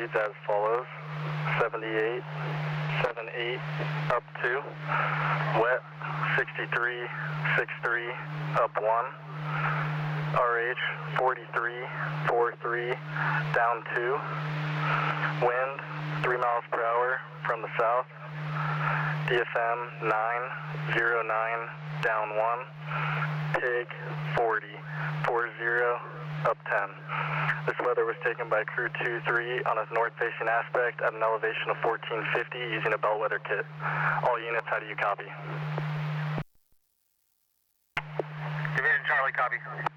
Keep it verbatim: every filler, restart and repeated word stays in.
reads as follows. seventy-eight, seventy-eight, up two. Wet, sixty-three, sixty-three, up one. R H, forty-three, forty-three, down two. Wind, three miles per hour from the south. D F M, nine, zero nine, down one. Pig, forty, forty, up ten. This weather was taken by Crew two three on its north-facing aspect at an elevation of fourteen fifty using a bellwether kit. All units, how do you copy? Division Charlie, copy.